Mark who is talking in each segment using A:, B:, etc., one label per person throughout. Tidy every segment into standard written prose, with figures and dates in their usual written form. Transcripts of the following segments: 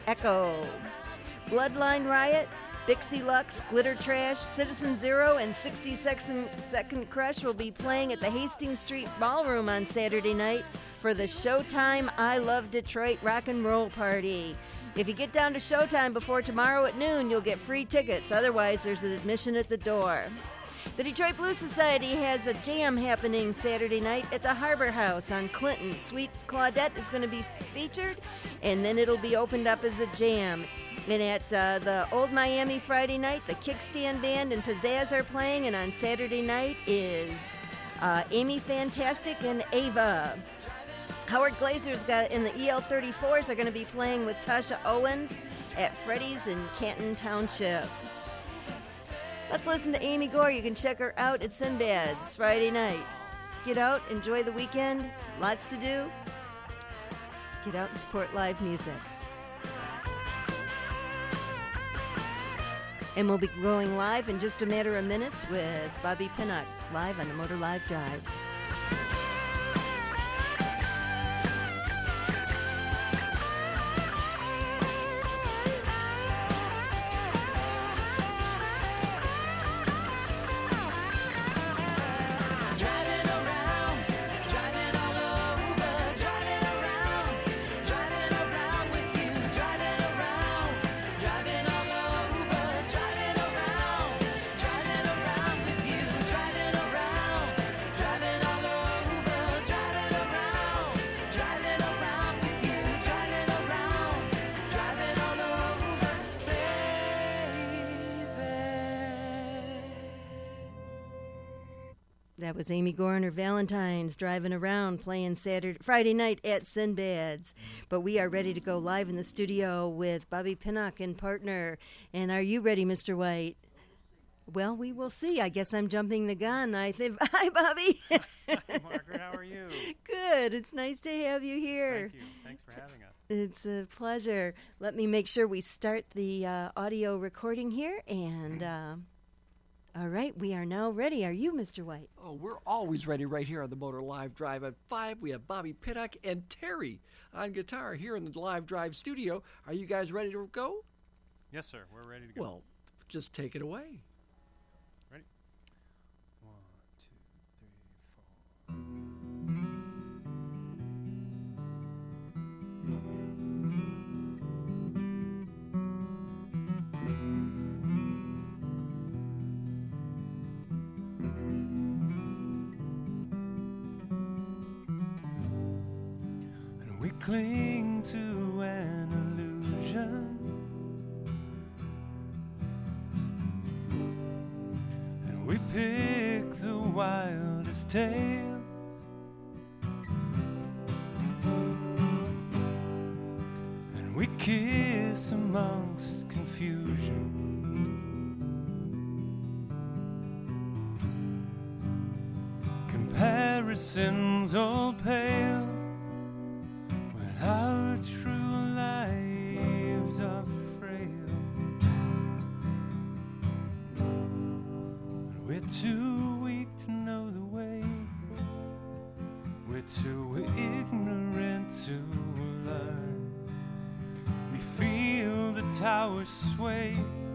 A: Echo. Bloodline Riot, Dixie Lux, Glitter Trash, Citizen Zero, and 60 Second Crush will be playing at the Hastings Street Ballroom on Saturday night for the Showtime I Love Detroit Rock and Roll Party. If you get down to Showtime before tomorrow at noon, you'll get free tickets. Otherwise, there's an admission at the door. The Detroit Blues Society has a jam happening Saturday night at the Harbor House on Clinton. Sweet Claudette is going to be featured, and then it'll be opened up as a jam. And at the Old Miami Friday night, the Kickstand Band and Pizzazz are playing, and on Saturday night is Amy Fantastic and Ava. Howard Glazer's got in the EL34s are going to be playing with Tasha Owens at Freddy's in Canton Township. Let's listen to Amy Gore. You can check her out at Sinbad's Friday night. Get out, enjoy the weekend, lots to do. Get out and support live music. And we'll be going live in just a matter of minutes with Bobby Pinnock, live on the Motor Live Drive. That was Amy Gore and her Valentines driving around playing Friday night at Sinbad's. But we are ready to go live in the studio with Bobby Pinnock and partner. And are you ready, Mr. White? Well, we will see. I guess I'm jumping the gun. I think. Hi, Bobby.
B: Hi, Margaret. How are you?
A: Good. It's nice to have you here.
B: Thank you. Thanks for having us.
A: It's a pleasure. Let me make sure we start the audio recording here. And all right, we are now ready. Are you, Mr. White?
C: Oh, we're always ready right here on the Motor Live Drive. At 5, we have Bobby Pinnock and Terry on guitar here in the Live Drive studio. Are you guys ready to go?
B: Yes, sir. We're ready to go.
C: Well, just take it away.
B: Ready? 1, 2, 3, 4. We cling to an illusion, and we pick the wildest tales, and we kiss amongst confusion. Comparisons all pale, our true lives are frail. We're too weak to know the way. We're too ignorant to learn. We feel the towers sway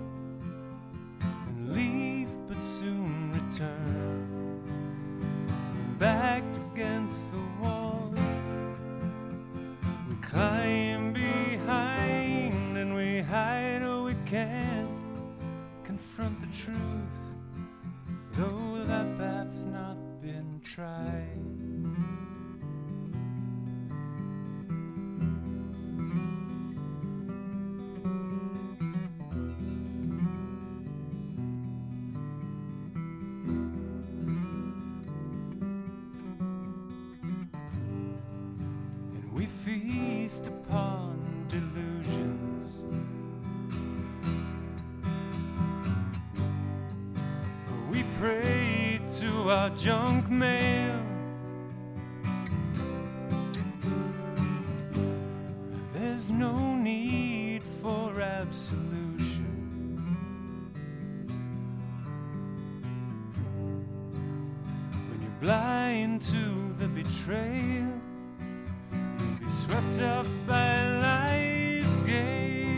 B: and leave but soon return. Backed against the wall, climb behind and we hide or we can't confront the truth, though that path's not been tried. We feast upon delusions, we pray to our junk mail. There's no need for absolution. When you're blind to the betrayal, swept up by life's gale.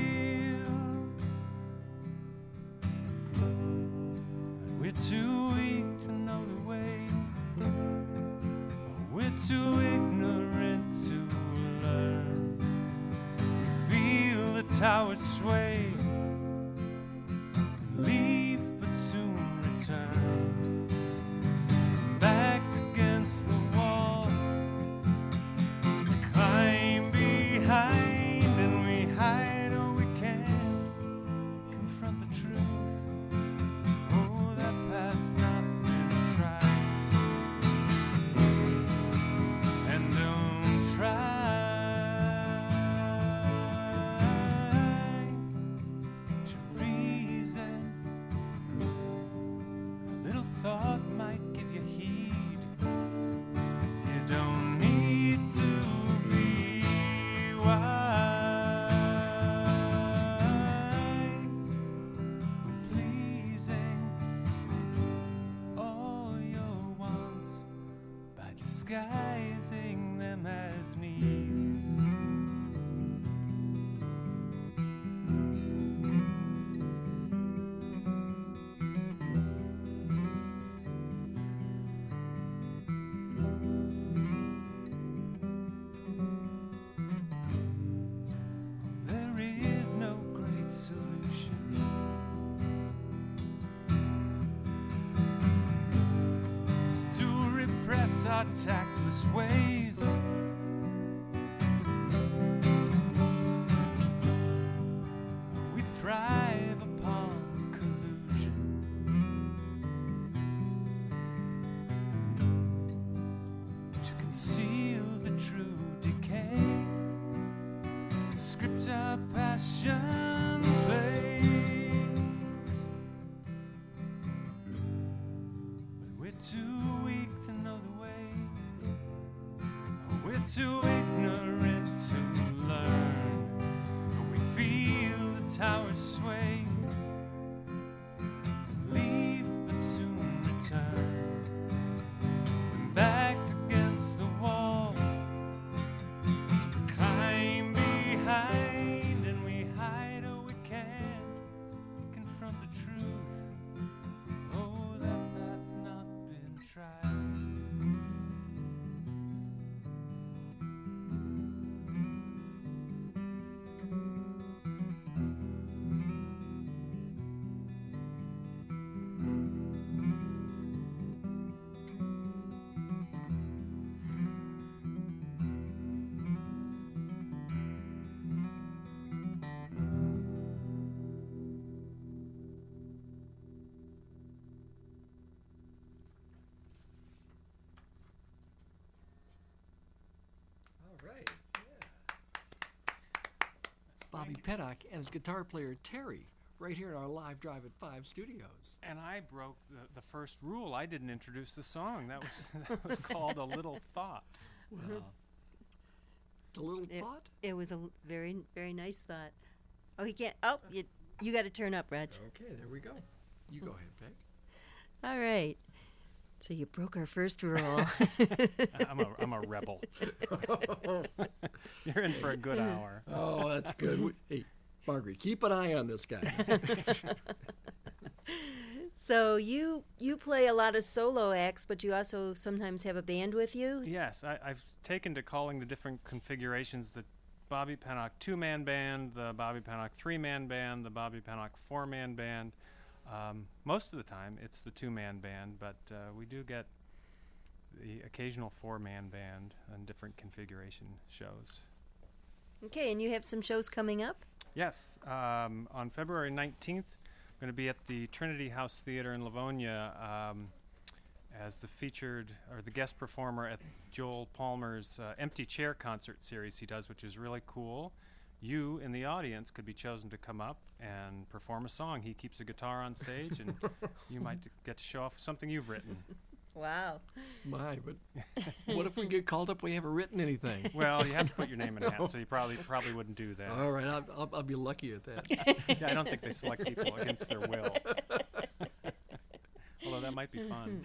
B: tower sway. Leave but soon return. Backed against the wall. Climb behind and we hide or we can't confront the truth. Oh, that path's not been tried. And don't try to reason. A little thought might give you heed. You don't need to be wise. Pleasing all your wants by disguising them as needs. There is no great solution to repress our tactless ways. We thrive upon collusion. To conceal the true decay. Script our passion plays. But we're too weak to know the way. We're too ignorant to learn. But we feel the tower sway. Leave but soon return. Backed against the wall. Climb behind and we hide or we can't confront the truth. Oh, that path's not been tried.
C: All right. Bobby Pettock and his guitar player Terry, right here in our Live Drive at 5 studios.
B: And I broke the first rule. I didn't introduce the song. That was called A Little Thought.
C: Wow. The little thought?
A: It was a very, very nice thought. Oh, he can't. Oh, you got to turn up, Reg.
C: Okay, there we go. You go ahead, Peg.
A: All right. So you broke our first rule.
B: I'm a rebel. You're in for a good hour.
C: Oh, that's good. Hey, Margaret, keep an eye on this guy.
A: So you play a lot of solo acts, but you also sometimes have a band with you?
B: Yes, I've taken to calling the different configurations the Bobby Pennock 2-man band, the Bobby Pennock 3-man band, the Bobby Pennock 4-man band. Most of the time it's the 2-man band, but we do get the occasional 4-man band on different configuration shows.
A: Okay, and you have some shows coming up?
B: Yes, on February 19th, I'm going to be at the Trinity House Theater in Livonia as the featured or the guest performer at Joel Palmer's Empty Chair concert series he does, which is really cool. You in the audience could be chosen to come up and perform a song. He keeps a guitar on stage, and you might get to show off something you've written.
A: Wow.
C: My, but what if we get called up? We haven't written anything.
B: Well, you have to put your name in a hat, so you probably wouldn't do that.
C: All right, I'll be lucky at that.
B: Yeah, I don't think they select people against their will. Although that might be fun.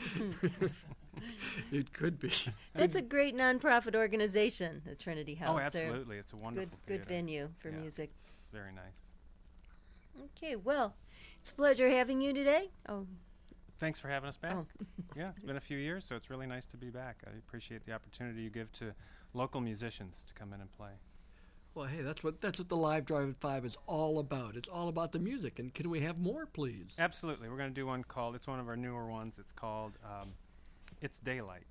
C: It could be.
A: That's a great nonprofit organization, the Trinity House.
B: Oh, absolutely. It's a wonderful
A: good
B: theater.
A: venue for
B: Yeah.
A: music.
B: Very nice.
A: Okay, well, it's a pleasure having you today. Oh,
B: Thanks for having us back.
A: Oh.
B: Yeah, it's been a few years, so it's really nice to be back. I appreciate the opportunity you give to local musicians to come in and play.
C: Well, hey, that's what the Live Drive at 5 is all about. It's all about the music. And can we have more, please?
B: Absolutely. We're going to do one called, it's one of our newer ones. It's called It's Daylight.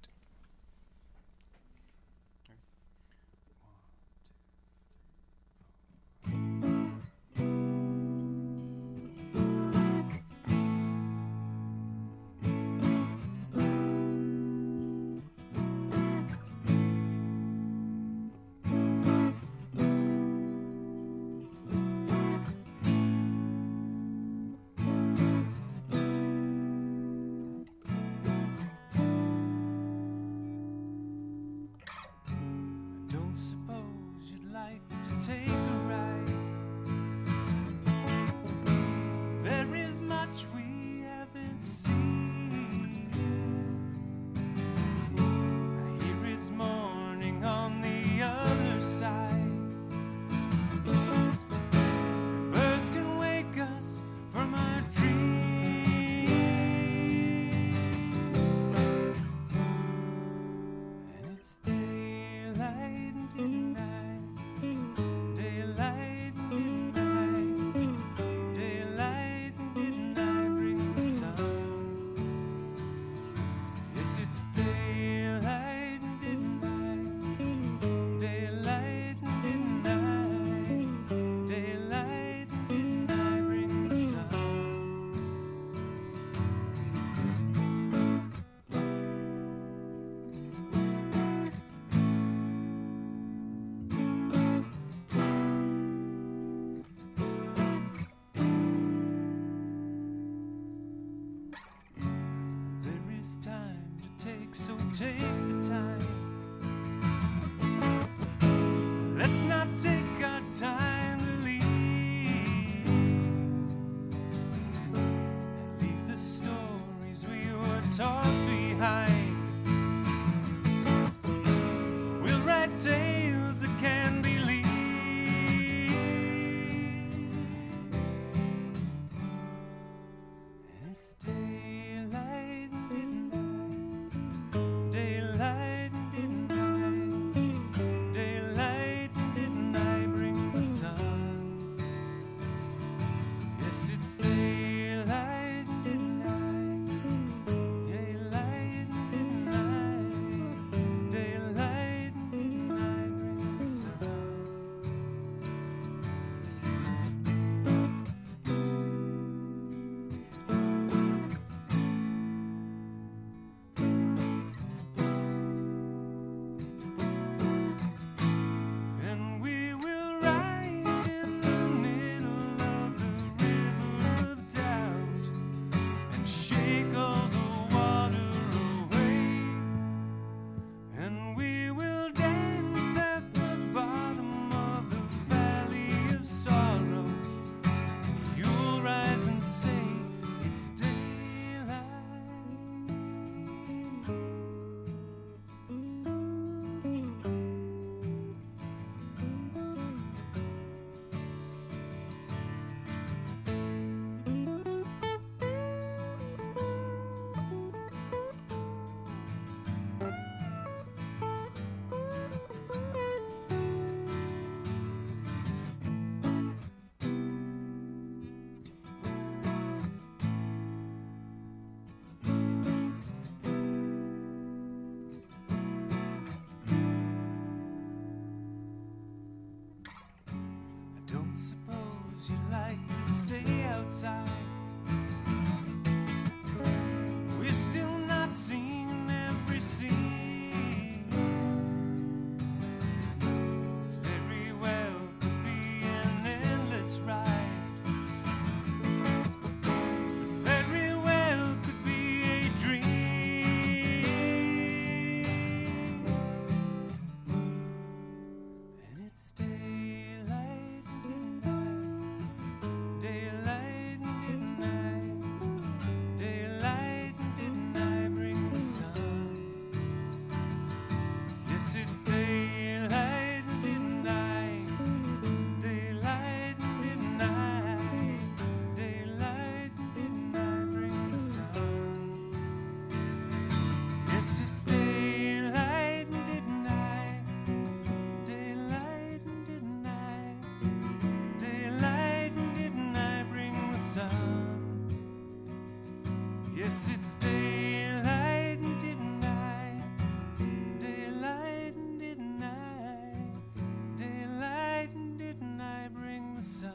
D: Take the time. Let's not take our time to leave and leave the stories we were taught behind. We'll write tales that can be believed. And it's daylight and daylight and midnight, daylight and midnight bring the sun. Yes, it's daylight and midnight, daylight and Yes, it's daylight and night. Daylight and night. Daylight and night bring the sun.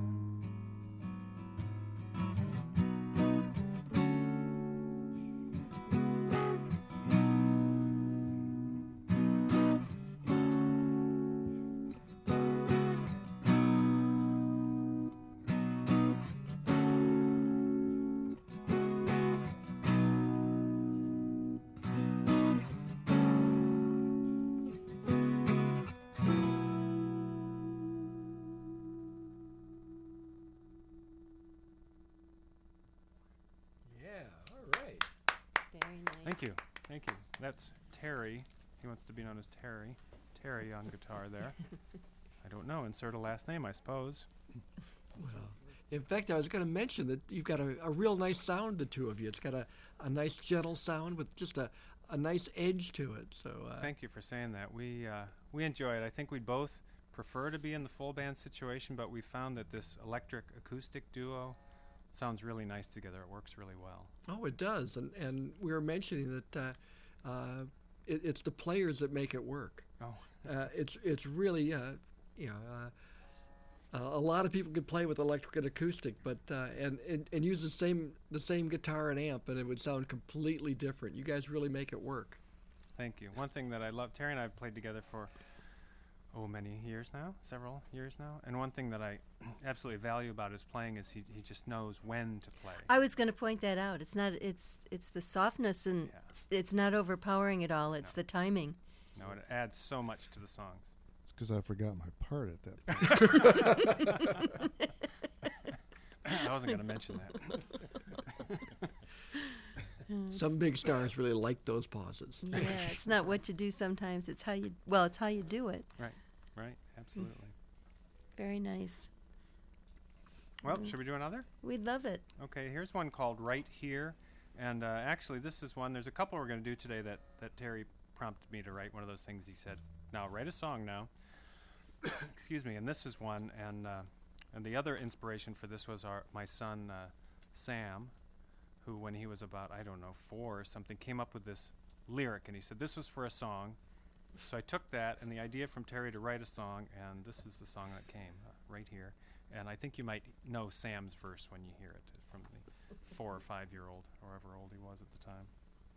C: Yeah, all right.
A: Very nice.
B: Thank you. Thank you. That's Terry. He wants to be known as Terry. Terry on guitar there. I don't know. Insert a last name, I suppose.
C: In fact, I was going to mention that you've got a real nice sound, the two of you. It's got a nice, gentle sound with just a nice edge to it. So
B: Thank you for saying that. We enjoy it. I think we'd both prefer to be in the full band situation, but we found that this electric acoustic duo sounds really nice together. It works really well.
C: Oh, it does, and we were mentioning that it's the players that make it work.
B: Oh,
C: It's really a lot of people could play with electric and acoustic, but and use the same guitar and amp, and it would sound completely different. You guys really make it work.
B: thank you. One thing that I love, Terry and I have played together for many years now, several years now, and one thing that I absolutely value about his playing is he just knows when to play.
A: I was going to point that out. It's not. It's the softness, and
B: Yeah.
A: it's not overpowering at all. It's
B: No.
A: the timing.
B: No, it adds so much to the songs.
E: It's because I forgot my part at that point.
B: I wasn't going to mention that.
C: Some big stars really like those pauses.
A: Yeah, it's not what you do sometimes. It's how you. Well, it's how you do it.
B: Right, absolutely.
A: Very nice.
B: Well, should we do another?
A: We'd love it.
B: Okay, here's one called Right Here. And actually, this is one, there's a couple we're going to do today that Terry prompted me to write. One of those things he said, now write a song now. Excuse me, and this is one. And the other inspiration for this was my son, Sam, who when he was about, 4 or something, came up with this lyric. And he said, this was for a song. So I took that and the idea from Terry to write a song, and this is the song that came, Right Here. And I think you might know Sam's verse when you hear it from the 4 or 5-year-old, however old he was at the time.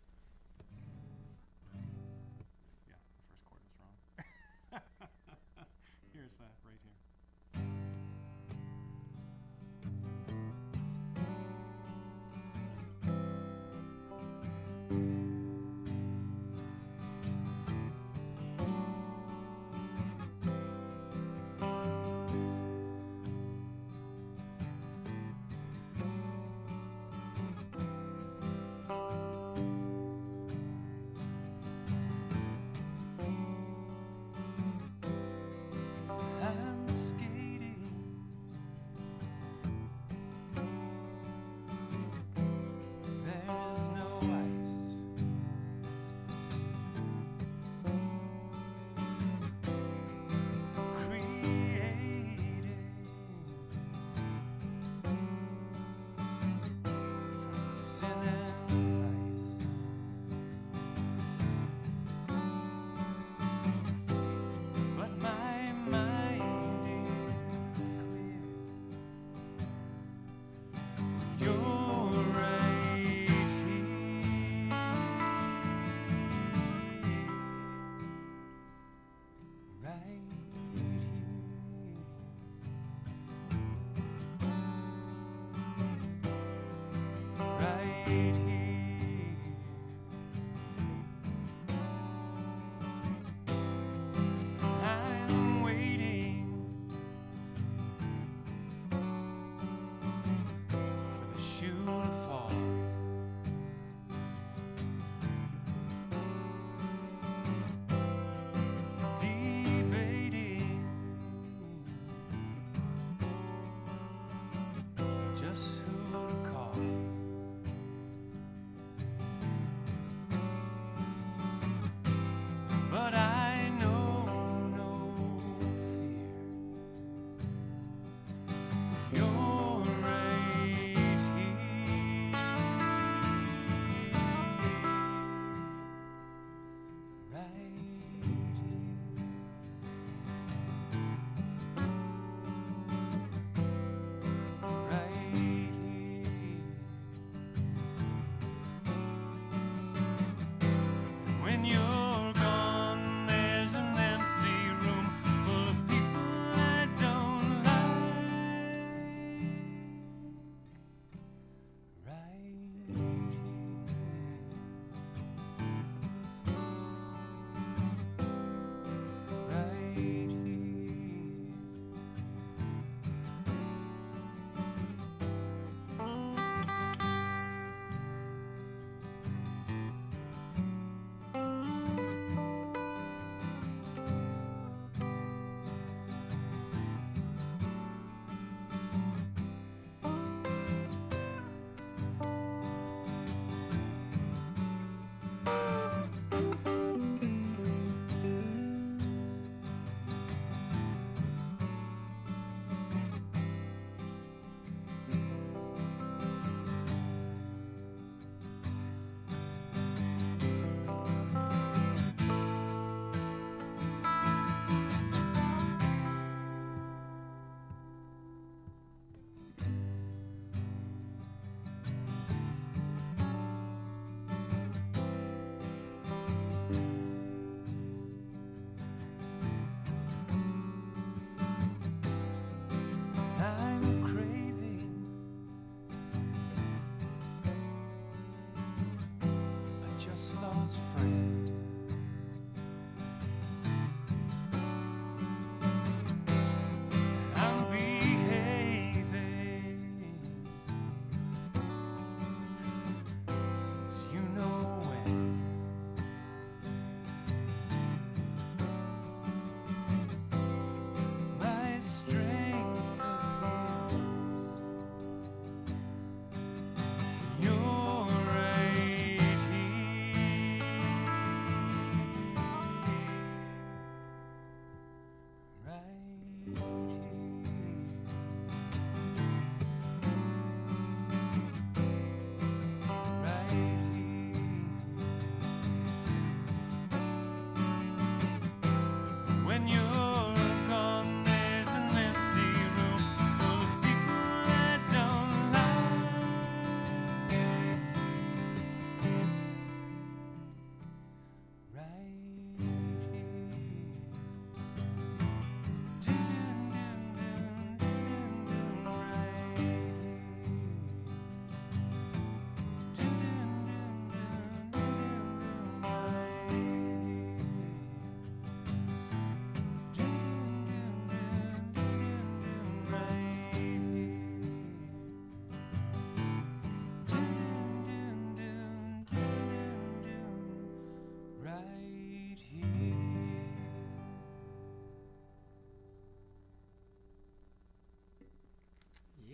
B: Yeah, the first chord was wrong. Here's Right Here.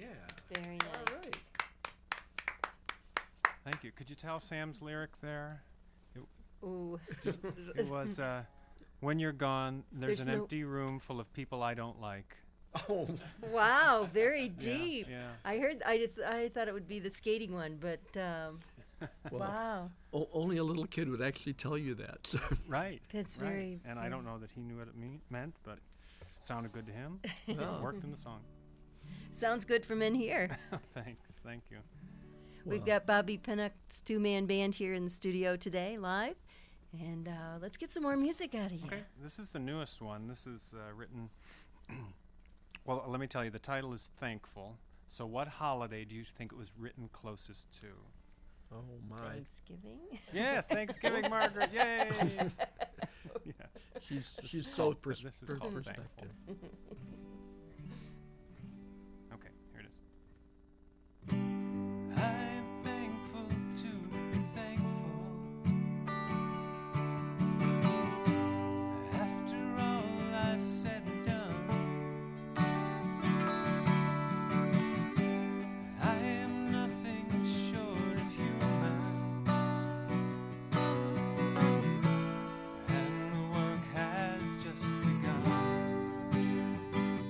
C: Yeah.
A: Very nice.
C: All right.
B: Thank you. Could you tell Sam's lyric there?
A: Ooh.
B: It was, when you're gone, there's
A: There's
B: an
A: no-
B: empty room full of people I don't like.
C: Oh,
A: Wow, very deep.
B: Yeah.
A: I heard. I thought it would be the skating one, but
C: well,
A: wow,
C: only a little kid would actually tell you that. So.
B: Right.
A: that's
B: right.
A: very.
B: And I don't know that he knew what it meant, but it sounded good to him.
C: Oh.
B: Worked in the song.
A: Sounds good from in here.
B: Thanks. Thank you.
A: We've
C: Well.
A: got Bobby Pinnock's two-man band here in the studio today, live, and let's get some more music out of you.
B: Okay. This is the newest one. This is written. Well, let me tell you, the title is Thankful. So, what holiday do you think it was written closest to?
C: Oh my.
A: Thanksgiving.
B: Yes, Thanksgiving, Margaret. Yay! Yes.
C: She's so
B: called- this is called
C: perspective.
B: Thankful. Okay, here it is.
D: I'm thankful to be thankful. After all I've said and done, I am nothing short of human, and the work has just begun.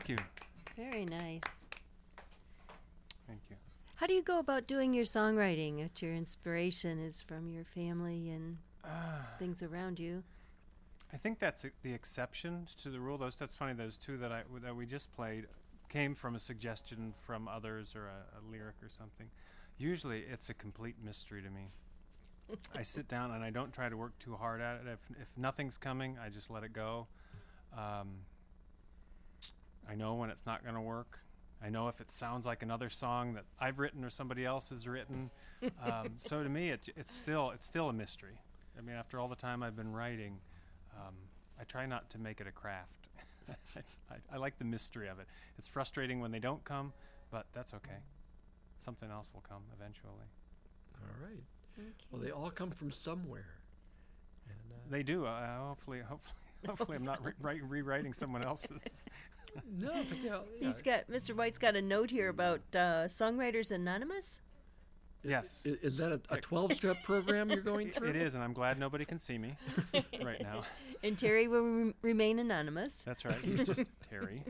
B: you.
A: Very nice.
B: Thank you.
A: How do you go about doing your songwriting? That your inspiration is from your family and things around you.
B: I think that's the exception to the rule. That's funny. Those two that we just played came from a suggestion from others or a lyric or something. Usually, it's a complete mystery to me. I sit down and I don't try to work too hard at it. If nothing's coming, I just let it go. I know when it's not going to work. I know if it sounds like another song that I've written or somebody else has written. So to me, it's still a mystery. I mean, after all the time I've been writing, I try not to make it a craft. I like the mystery of it. It's frustrating when they don't come, but that's okay. Something else will come eventually.
C: All right.
A: Okay.
C: Well, they all come from somewhere. And,
B: They do. Hopefully, I'm not rewriting someone else's.
C: no, but
A: He's got Mr. White's got a note here about Songwriters Anonymous.
B: Yes.
C: Is that a 12-step program you're going through?
B: It is, and I'm glad nobody can see me right now.
A: And Terry will remain anonymous.
B: That's right. He's just Terry.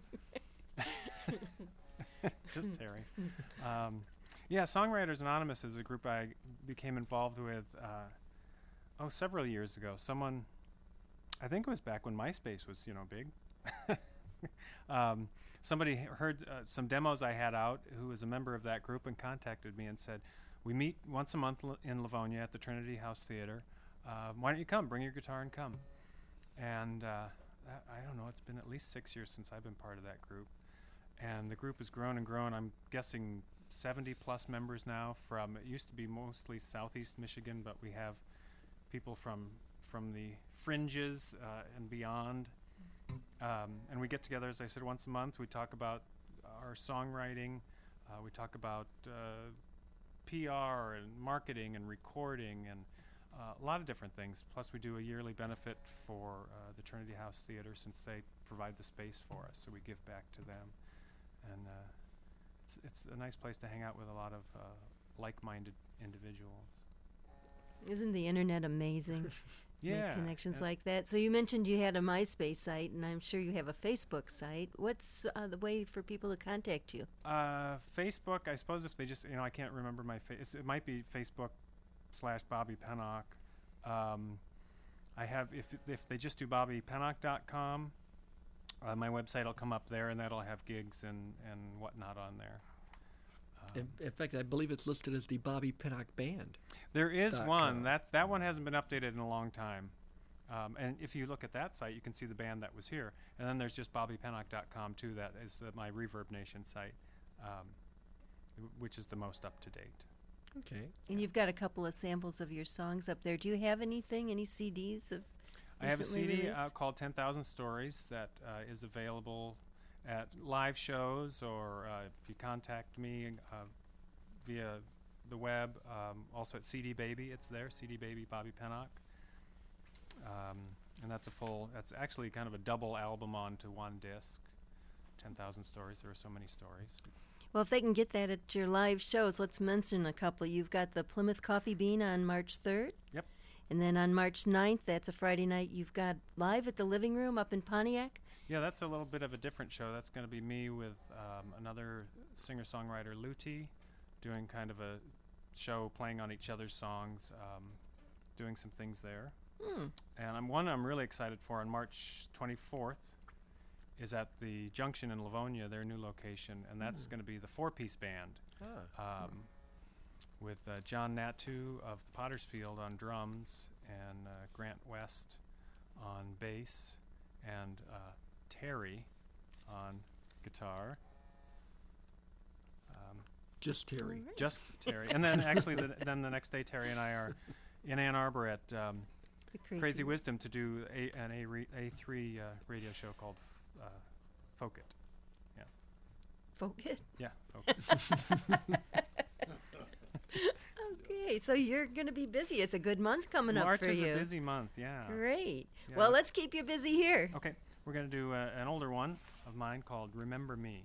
B: Just Terry. Yeah, Songwriters Anonymous is a group I became involved with several years ago. Someone, I think it was back when MySpace was, big. Somebody heard some demos I had out who was a member of that group and contacted me and said, we meet once a month in Livonia at the Trinity House Theater. Why don't you come? Bring your guitar and come. And I don't know, it's been at least 6 years since I've been part of that group. And the group has grown and grown. I'm guessing 70 plus members now from, it used to be mostly southeast Michigan, but we have people from the fringes and beyond. And we get together, as I said, once a month. We talk about our songwriting. We talk about PR and marketing and recording and a lot of different things. Plus, we do a yearly benefit for the Trinity House Theater since they provide the space for us, so we give back to them. And it's a nice place to hang out with a lot of like-minded individuals.
A: Isn't the internet amazing?
B: Yeah.
A: Make connections like that. So you mentioned you had a MySpace site, and I'm sure you have a Facebook site. What's the way for people to contact you?
B: Facebook, I suppose if they just, I can't remember my face. It might be Facebook/Bobby Pennock. I have, if they just do BobbyPennock.com, my website will come up there, and that'll have gigs and whatnot on there.
C: In fact, I believe it's listed as the Bobby Pennock Band.
B: There is one. That one hasn't been updated in a long time. And if you look at that site, you can see the band that was here. And then there's just BobbyPennock.com, too. That is my Reverb Nation site, which is the most up-to-date.
C: Okay.
A: And you've got a couple of samples of your songs up there. Do you have anything, any CDs of
B: I have a
A: recently
B: CD
A: released?
B: called 10,000 Stories that is available at live shows, or if you contact me via the web, also at CD Baby. It's there, CD Baby Bobby Pennock. And that's actually kind of a double album onto one disc. 10,000 Stories. There are so many stories.
A: Well, if they can get that at your live shows, let's mention a couple. You've got the Plymouth Coffee Bean on March 3rd.
B: Yep.
A: And then on March 9th, that's a Friday night, you've got Live at the Living Room up in Pontiac.
B: Yeah, that's a little bit of a different show. That's going to be me with another singer-songwriter, Luti, doing kind of a show playing on each other's songs, doing some things there. And one I'm really excited for on March 24th is at the Junction in Livonia, their new location, and that's going to be the four-piece band with John Natu of the Pottersfield on drums and Grant West on bass and Terry on guitar.
C: Just Terry.
B: Just Terry. And then actually then the next day Terry and I are in Ann Arbor at
A: The
B: Crazy Wisdom to do an A3 radio show called Folk It. Yeah.
A: Folk It?
B: Yeah, Folk It.
A: Okay, so you're going to be busy. It's a good month coming
B: March
A: up for
B: is
A: you.
B: a busy month, yeah.
A: Great.
B: Yeah,
A: Well, let's keep you busy here.
B: Okay, we're going to do an older one of mine called Remember Me.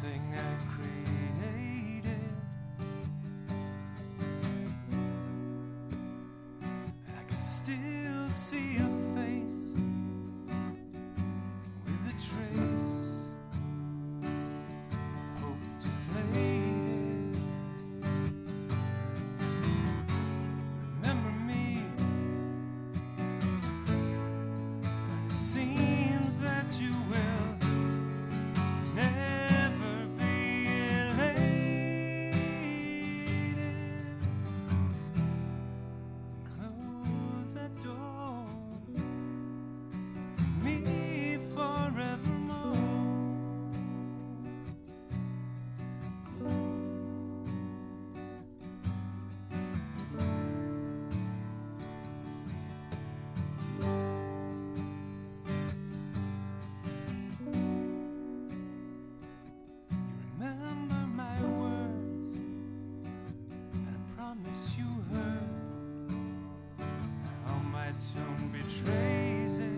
D: everything I created. I can still see a face with a trace of hope deflated. Remember me when it seems that you will never be elated. Close that door to me forevermore. You remember my words, and I promise you heard how my tone betrays it.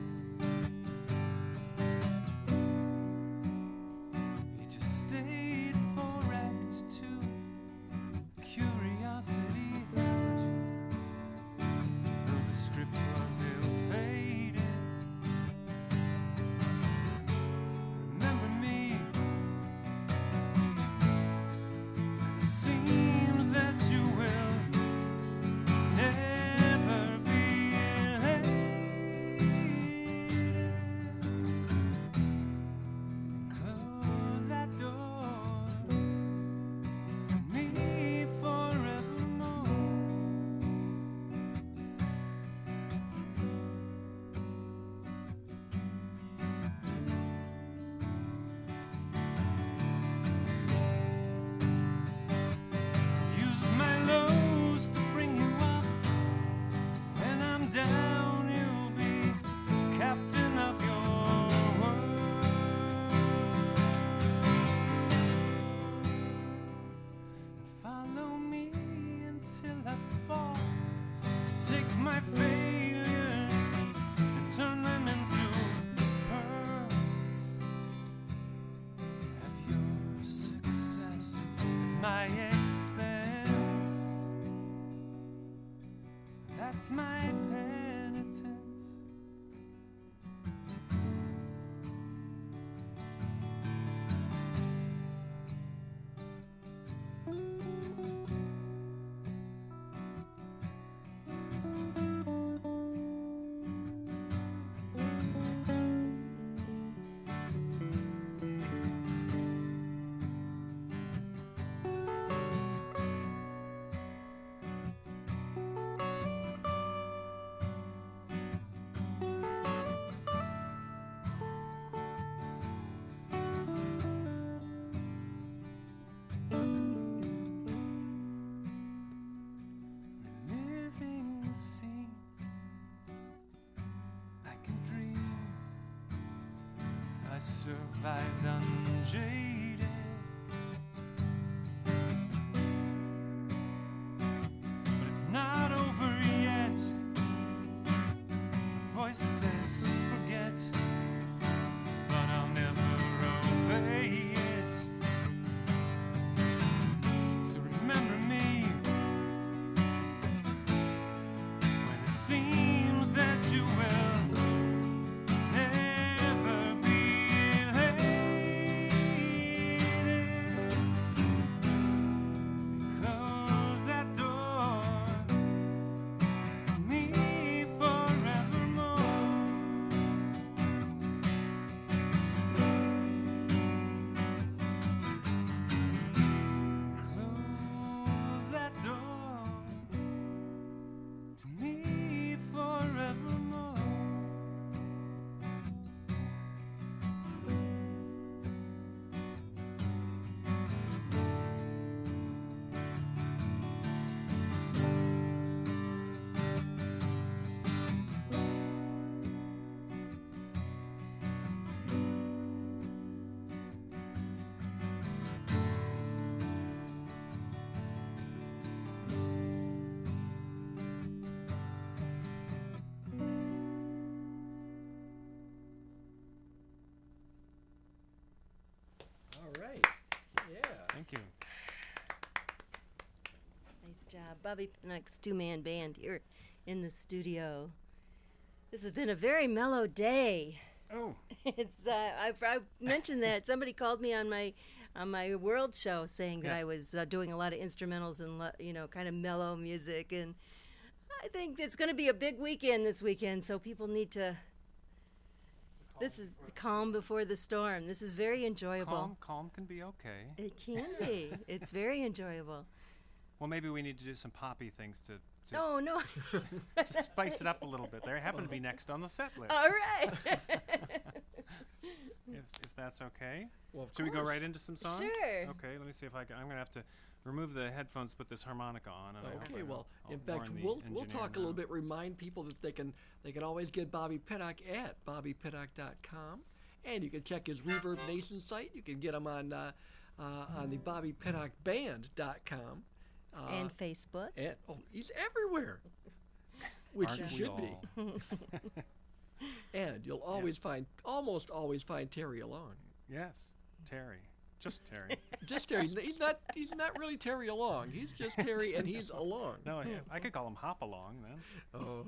D: You just stayed for Act 2. Curiosity held you, though the script was ill-fated. Remember me when it seems that you will never be elated. Close that door to me forevermore. Use my lows to bring you up. When I'm down, you'll be captain of your world. Follow me until I fall. Take my failures and turn them into pearls. Have your success at my expense. That's my penitence. Reliving the scene, I can dream I survived unjaded. But it's not over yet. My voice says forget, but I'll never obey it. So remember me when it seems that you will never be elated.
C: All right. Yeah.
B: Thank you.
A: Nice job. Bobby Pinnock's two-man band here in the studio. This has been a very mellow day.
B: Oh,
A: It's I mentioned that somebody called me on my world show saying that
B: Yes.
A: I was doing a lot of instrumentals and kind of mellow music, and I think it's going to be a big weekend this weekend, so people need to. This is calm before the storm. This is very enjoyable.
B: calm can be okay.
A: It can be. It's very enjoyable.
B: Well, maybe we need to do some poppy things to
A: Oh no!
B: to spice it up a little bit. They happen to be next on the set list.
A: All right.
B: If that's okay.
C: Well, of
B: Should we go
C: course.
B: right into some songs?
A: Sure.
B: Okay, let me see if I can. I'm going to have to remove the headphones, put this harmonica on. And I hope I
C: Okay,
B: don't-
C: well,
B: I'll
C: in fact,
B: warn the
C: we'll
B: engineer
C: talk a little
B: now.
C: bit. Remind people that they can always get Bobby Pinnock at bobbypinnock.com, and you can check his Reverb Nation site. You can get him on the bobbypinnockband.com.
A: And Facebook.
C: And he's everywhere, which
B: Aren't
C: he
B: we
C: should be.
B: all?
C: And you'll almost always find Terry along.
B: Yes, Terry. Just Terry.
C: Just Terry. He's not really Terry along. He's just Terry, and he's along.
B: No, I could call him Hop Along then.
C: Oh.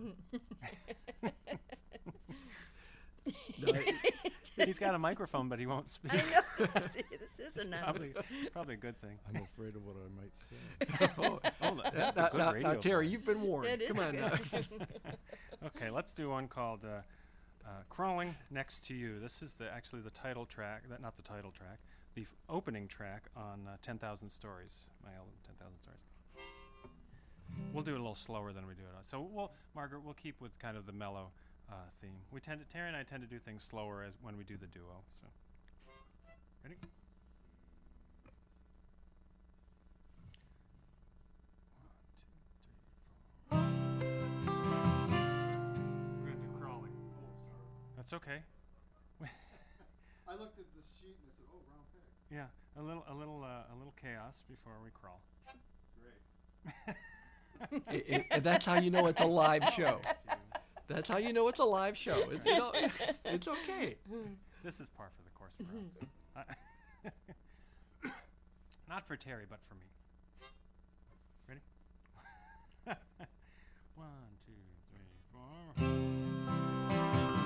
C: No,
B: He's got a microphone, but he won't speak.
A: I know. This is enough.
B: Probably a good thing.
E: I'm afraid of what I might say.
B: Oh, that's a good
C: now,
B: radio
C: Terry,
B: voice.
C: you've been warned.
A: That is
C: Come
A: a
C: on
A: good-
C: now.
B: Okay, let's do one called "Crawling Next to You." This is actually the title track. Not the title track. The opening track on 10,000 Stories. My album, 10,000 Stories. We'll do it a little slower than we do it. So, Margaret, we'll keep with kind of the mellow theme. Terry and I tend to do things slower when we do the duo. So, ready? We're gonna do crawling. That's okay.
E: I looked at the sheet and I said, "Oh, round peg."
B: Yeah, a little chaos before we crawl.
E: Great.
C: And that's how you know it's a live show. That's how you know it's a live show. It's okay.
B: This is par for the course for us. Not for Terry, but for me. Ready? 1, 2, 3, 4.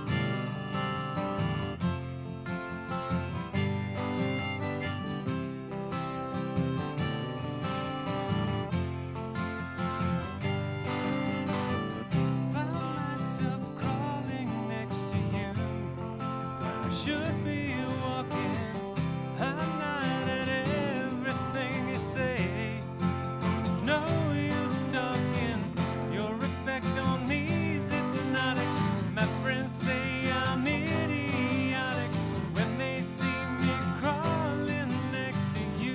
D: Found myself crawling next to you. I should be walking. I'm not at everything you say. There's no use talking. Your effect on me's hypnotic. My friends say I'm idiotic when they see me crawling next to you.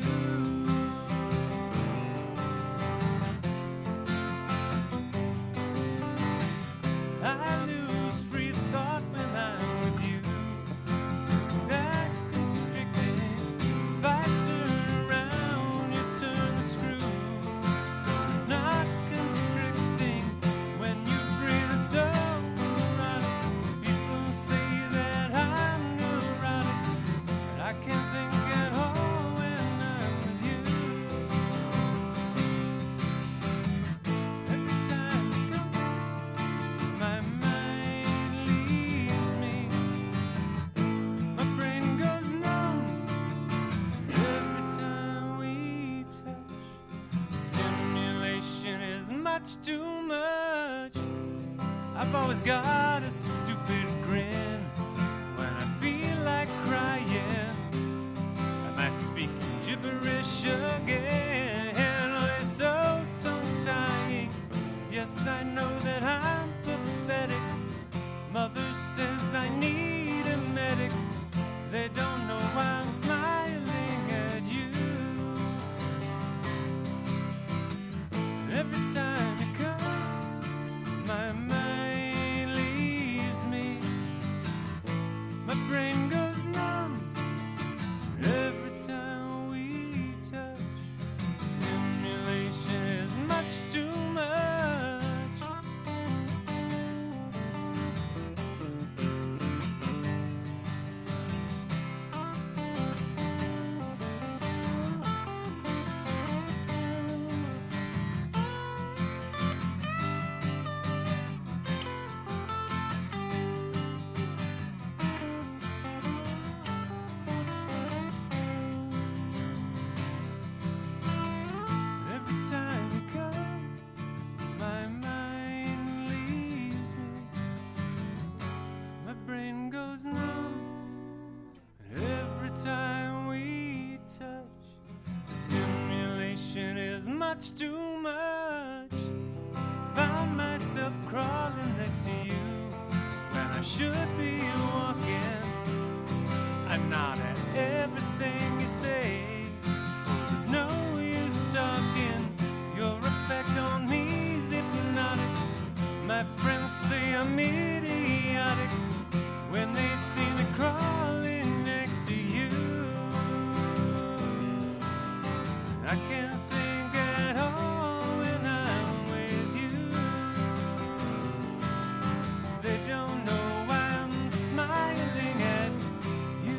D: I lose free thought when I'm with you. That constricting. If I turn around, you turn the screw. It's not constricting when you breathe so erotic. People say that I'm neurotic, but I can't think at all when I'm with you. Every time you come back, my mind leaves me. My brain goes numb. Every time we touch, stimulation is much too much. I've always got a stupid grin when I feel like crying. Am I speaking gibberish again? Oh, it's so tongue-tying. Yes, I know that I'm pathetic. Mother says I need a medic. They don't know why I'm smiling at you. Every time you come, my mind leaves me. My brain goes numb. Every time we touch, stimulation is much too much. much too much. Found myself crawling next to you when I should be walking. I nod at everything you say. There's no use talking. Your effect on me is hypnotic. My friends say I'm idiotic when they see me crawling next to you. I can't think at all when I'm with you. They don't know why I'm smiling at you.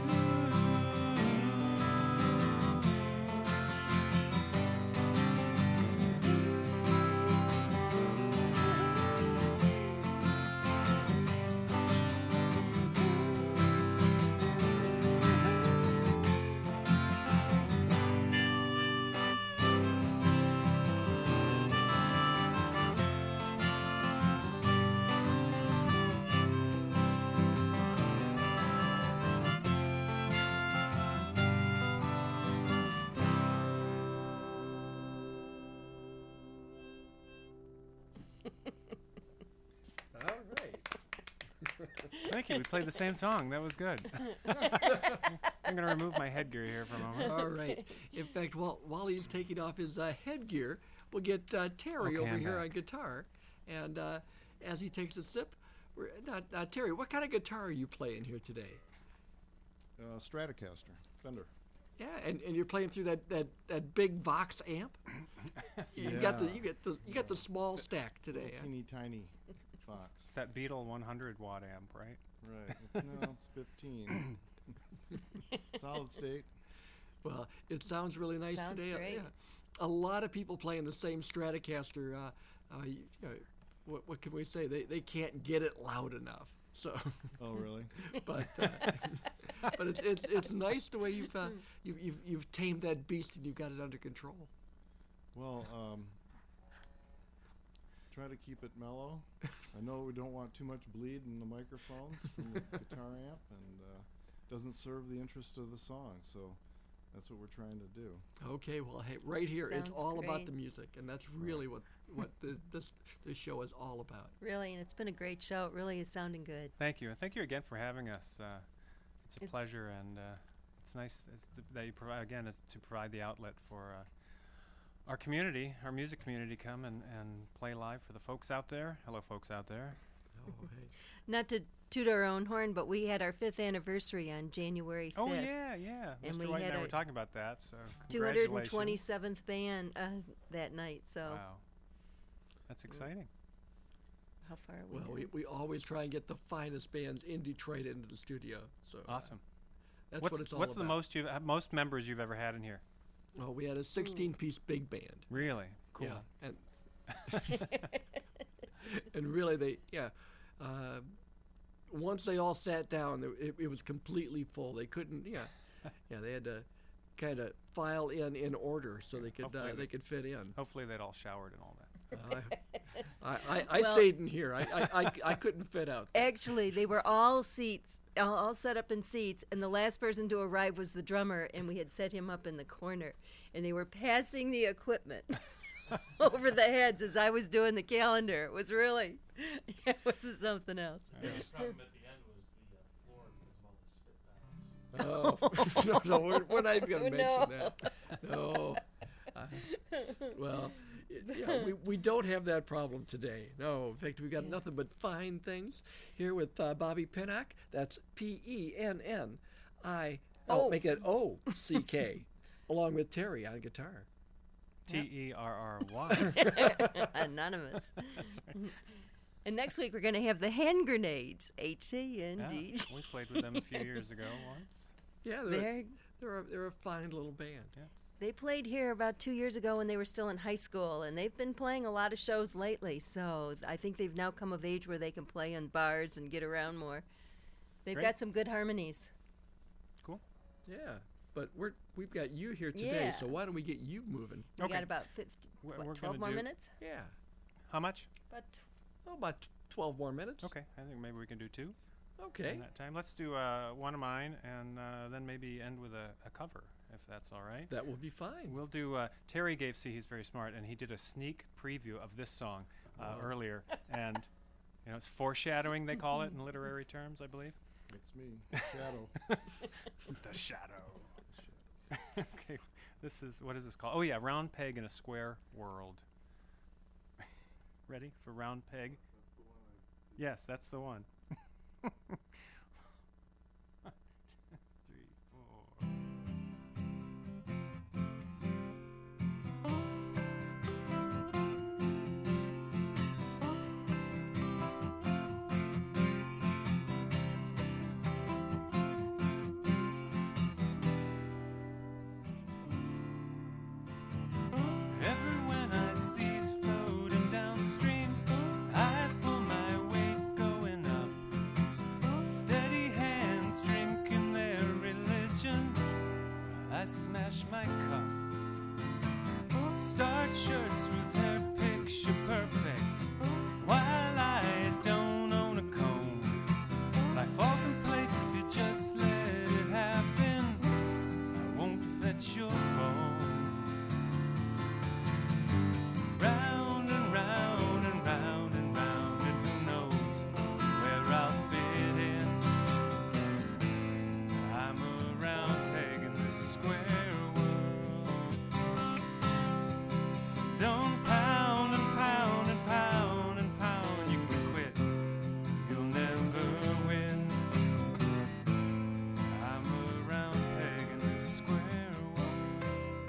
C: All right.
B: Thank you. We played the same song. That was good. I'm going to remove my headgear here for a moment.
C: All right. In fact, while he's taking off his headgear, we'll get Terry
B: Okay,
C: over
B: I'm
C: here
B: back.
C: on guitar. And as he takes a sip, Terry, what kind of guitar are you playing here today?
E: Stratocaster, Fender.
C: Yeah, and you're playing through that big Vox amp. You got the small stack today. Huh?
E: Teeny tiny box.
B: It's that Beetle 100 watt amp, right?
E: Right. It's 15. Solid state.
C: Well, it sounds really nice
A: Sounds
C: today.
A: great.
C: Yeah. A lot of people playing the same Stratocaster. What can we say? They can't get it loud enough. So,
E: Oh, really?
C: but it's nice the way you've tamed that beast and you've got it under control.
E: Well, try to keep it mellow. I know we don't want too much bleed in the microphones from the guitar amp, and doesn't serve the interest of the song. So that's what we're trying to do.
C: Okay, well, hey, right here, it's
A: Sounds
C: all about
A: great.
C: the music, and that's really what this show is all about.
A: Really, and it's been a great show. It really is sounding good.
B: Thank you. And thank you again for having us. It's a
A: It-
B: pleasure, and it's nice that you provide, again, is to provide the outlet for our community, our music community, come and play live for the folks out there. Hello, folks out there.
C: Oh, hey.
A: Not to toot our own horn, but we had our 5th anniversary on January 5th.
B: Oh, yeah.
A: And
B: Mr.
A: we
B: White and
A: had
B: I were
A: a
B: talking about that, so congratulations.
A: 227th band that night. So
B: Wow. That's exciting.
A: how far are we?
C: Well,
A: now?
C: we always try and get the finest bands in Detroit into the studio. So
B: Awesome.
C: that's
B: What's
C: what it's all
B: what's
C: about.
B: the most members you've ever had in here?
C: Well, we had a 16-piece big band.
B: Really? Cool.
C: Yeah, and really once they all sat down, it was completely full. They couldn't. They had to kind of file in order so they could
B: Hopefully
C: they could fit in.
B: Hopefully they'd all showered and all that.
C: I
A: Well-
C: stayed in here. I couldn't fit out.
A: Actually, they were all seats, all set up in seats, and the last person to arrive was the drummer, and we had set him up in the corner, and they were passing the equipment over the heads as I was doing the calendar. It was really, it was something else.
F: The biggest problem at the end was the floor because of all the spit bags.
C: Oh no, we're not even going to mention
A: No.
C: that. No. Well, we don't have that problem today. No, in fact, we got nothing but fine things here with Bobby Pinnock. That's Penni.
A: Oh.
C: Make it O-C-K, along with Terry on guitar.
B: Terry.
A: Anonymous. And next week we're going to have the Hand Grenades. H-A-N-D.
B: Yeah, we played with them a few years ago once.
C: Yeah, they're a fine little band.
B: Yes.
A: They played here about 2 years ago when they were still in high school, and they've been playing a lot of shows lately. So I think they've now come of age where they can play in bars and get around more. They've
B: Great.
A: got some good harmonies.
B: Cool.
C: Yeah, but we've got you here today,
A: Yeah.
C: so why don't we get you moving?
A: We
B: Okay.
A: got about 50,
B: We're
A: what,
B: gonna
A: 12 more
B: do-
A: minutes?
C: Yeah,
B: How much?
C: about 12 more minutes.
B: Okay. I think maybe we can do 2
C: Okay.
B: in that time. Let's do one of mine and then maybe end with a cover. if that's all right.
C: That will be fine.
B: We'll do. Terry gave C. He's very smart, and he did a sneak preview of this song earlier, and it's foreshadowing. They call it in literary terms, I believe.
E: That's me, Shadow.
B: The shadow. Okay, this is what is this called? Oh yeah, Round Peg in a Square World. Ready for Round Peg?
E: That's the one
B: Yes, that's the one. 3, 4.
D: Ever when I sees floating downstream, I pull my weight going up. Steady hands drinking their religion. I smash my cup. Start shirts with her picture perfect. While I don't own a comb. Life falls in place if you just let it happen. I won't fetch your bone. Round and round and round and round, and who knows where I'll fit in. I'm a round peg in this square world. So don't pound and pound and pound and pound. You can quit, you'll never win. I'm a round peg in this square world.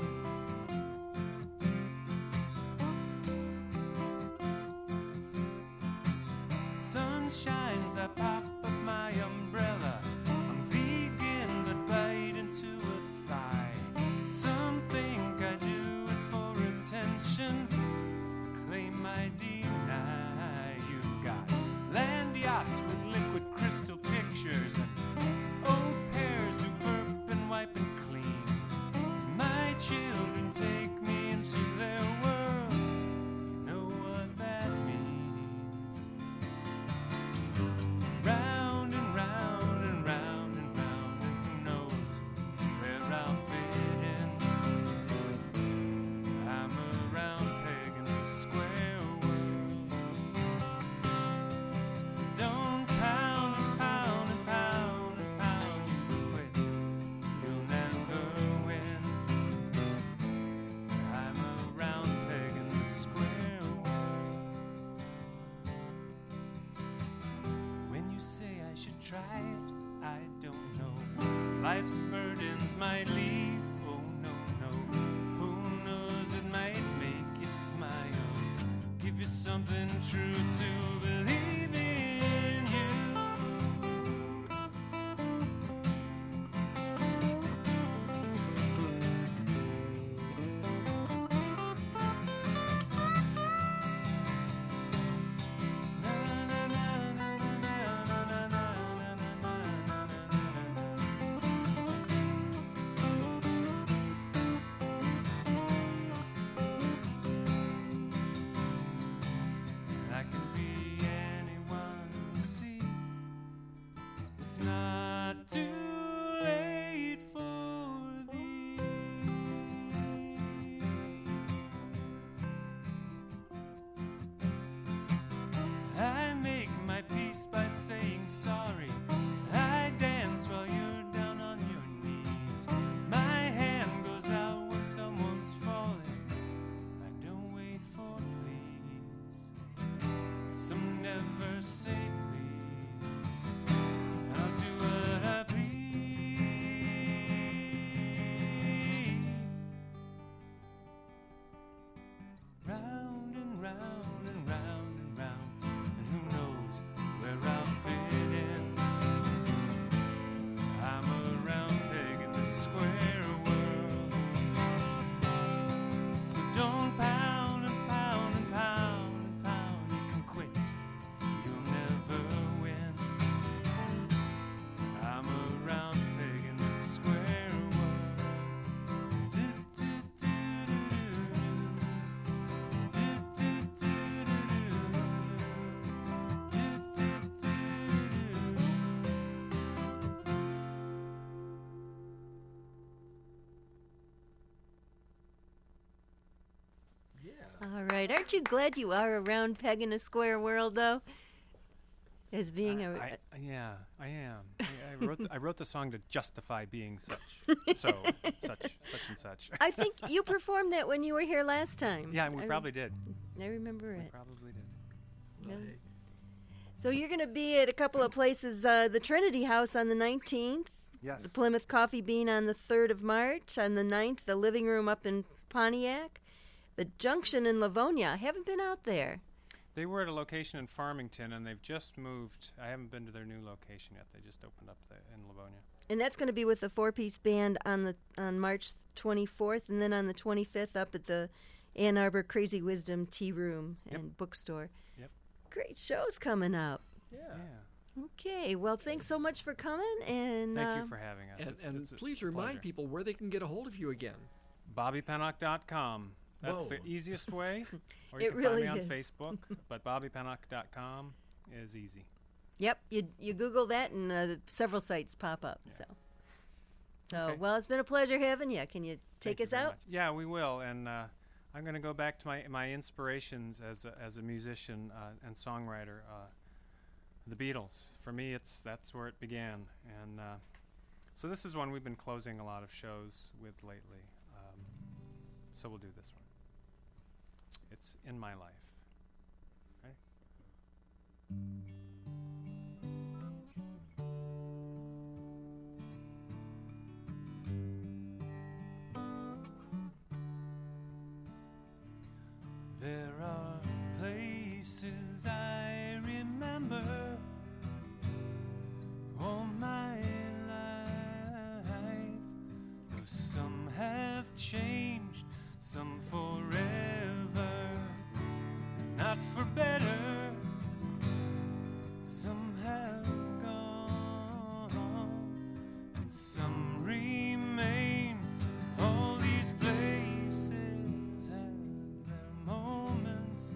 D: Sun shines, I pop up my umbrella. I'm vegan, but bite into a thigh. Some think I do it for attention. Claim I deny. You've got land yachts with liquid crystal pictures and old pairs who burp and wipe and clean. My children take me into their world. You know what that means. Round and round and round and round, and who knows where I'll fit in. I'm a round peg in this square world. So don't pound and pound and pound and pound. You quit, you'll never win. I'm a round peg in this square world. When you say I should try it, I don't know. Life's burdens might leave, oh no, no. Who knows, it might make you smile. Give you something true to believe in you. I can be
C: Yeah.
A: All right. Aren't you glad you are around Peg in a Square World, though? As being
B: Yeah, I am. I wrote the song to justify being such and such.
A: I think you performed that when you were here last time.
B: Yeah, we probably did.
A: I remember
B: We
A: it.
B: probably did.
C: Well,
A: Yeah.
C: hey,
A: So you're going to be at a couple of places, the Trinity House on the 19th,
B: Yes.
A: the Plymouth Coffee Bean on the 3rd of March, on the 9th, the Living Room up in Pontiac, the Junction in Livonia. I haven't been out there.
B: They were at a location in Farmington, and they've just moved. I haven't been to their new location yet. They just opened up in Livonia.
A: And that's going to be with the 4-piece band on March 24th, and then on the 25th up at the Ann Arbor Crazy Wisdom Tea Room and Bookstore.
B: Yep.
A: Great shows coming up.
C: yeah.
B: Yeah.
A: Okay, well, thanks so much for coming, and
B: Thank you for having us.
C: And
B: It's a
C: please remind
B: pleasure.
C: people where they can get a hold of you again.
B: BobbyPennock.com. That's
C: Whoa.
B: the easiest way. Or
A: It
B: you can
A: really
B: find me
A: is.
B: on Facebook, but BobbyPennock.com is easy.
A: Yep, you Google that, and several sites pop up.
B: Yeah.
A: So,
B: Okay.
A: well, it's been a pleasure having you. Can you take
B: Thank you
A: us
B: very
A: out?
B: much. Yeah, we will. And I'm going to go back to my inspirations as a musician and songwriter. The Beatles. For me, that's where it began. And so this is one we've been closing a lot of shows with lately. So we'll do this one. It's In My Life. Okay?
D: There are places I remember all my life, though some have changed, some forever, not for better, some have gone, and some remain. All these places have their moments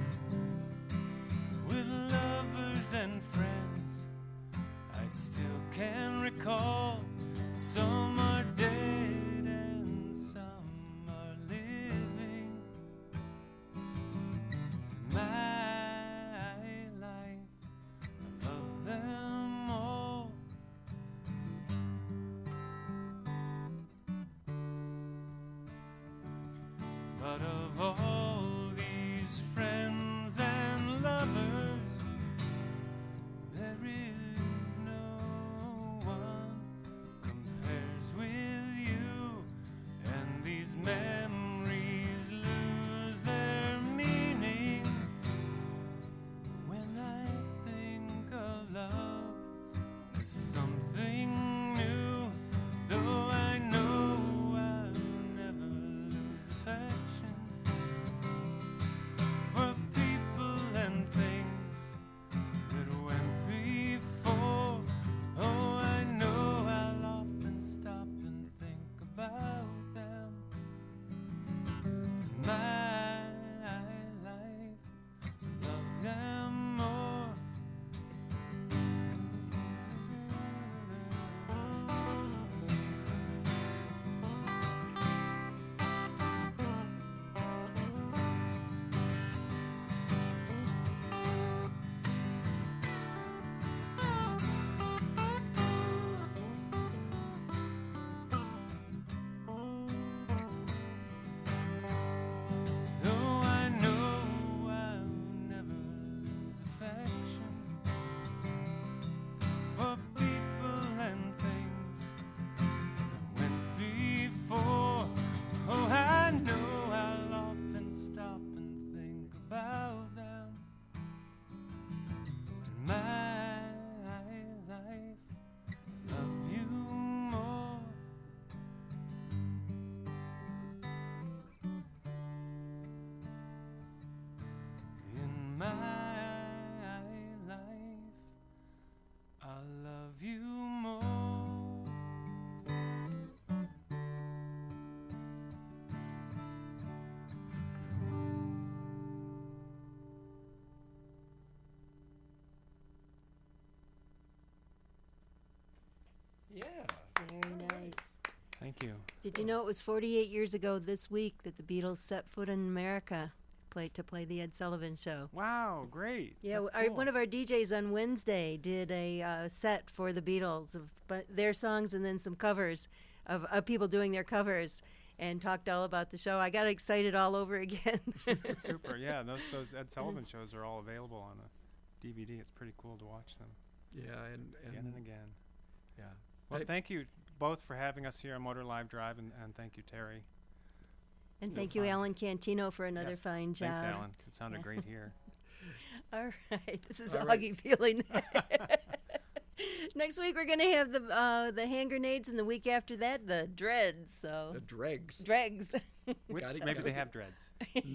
D: with lovers and friends. I still can recall. Some are dead and some are living. My life, I love them all. But of all these friends and lovers, there is no one compares with you, and these memories lose their meaning when I think of love as something new. Though I know I'll never lose affection for
B: you.
A: Did you know it was 48 years ago this week that the Beatles set foot in America to play the Ed Sullivan Show?
B: Wow, great.
A: Yeah,
B: That's cool.
A: one of our DJs on Wednesday did a set for the Beatles of their songs and then some covers of people doing their covers, and talked all about the show. I got excited all over again.
B: Super, yeah. Those Ed Sullivan shows are all available on a DVD. It's pretty cool to watch them
C: Yeah, and
B: again and again.
C: yeah.
B: Well,
C: Hey,
B: thank you both for having us here on Motor Live Drive, and thank you, Terry.
A: And thank you, Alan Cantino, for another
B: Yes,
A: fine job.
B: Thanks, Alan. It sounded great here.
A: All right, this is
C: All
A: a
C: right.
A: huggy feeling. Next week we're gonna have the hand grenades, and the week after that the dreads. So
C: the dregs.
A: dregs.
B: With,
C: Got it,
B: maybe
C: got
B: they
C: it.
B: have dreads.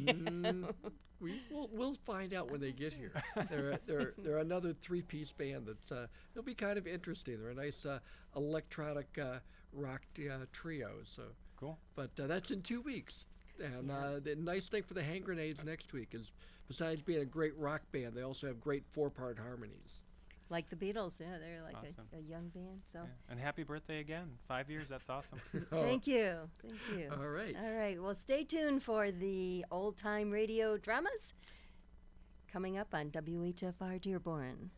C: We'll find out when they get here. They're another three-piece band that's it'll be kind of interesting. They're a nice electronic rock trio. So,
B: Cool.
C: but that's in 2 weeks. And the nice thing for the hand grenades next week is, besides being a great rock band, they also have great 4-part harmonies.
A: Like the Beatles, yeah, they're like
B: Awesome.
A: a young band. So
B: Yeah. And happy birthday again. 5 years, that's awesome.
A: thank you, thank you.
C: All right.
A: All right. Well, stay tuned for the old time radio dramas coming up on WHFR Dearborn.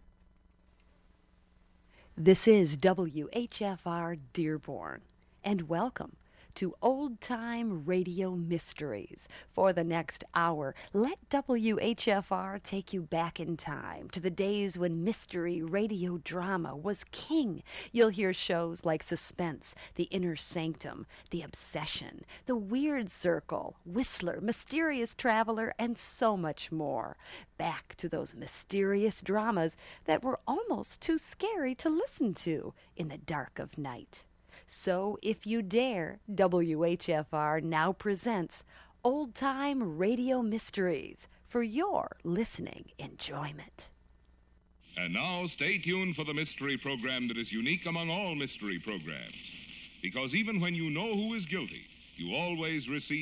G: This is WHFR Dearborn, and welcome to Old Time Radio Mysteries. For the next hour, let WHFR take you back in time to the days when mystery radio drama was king. You'll hear shows like Suspense, The Inner Sanctum, The Obsession, The Weird Circle, Whistler, Mysterious Traveler, and so much more. Back to those mysterious dramas that were almost too scary to listen to in the dark of night. So, if you dare, WHFR now presents Old Time Radio Mysteries for your listening enjoyment.
H: And now, stay tuned for the mystery program that is unique among all mystery programs. Because even when you know who is guilty, you always receive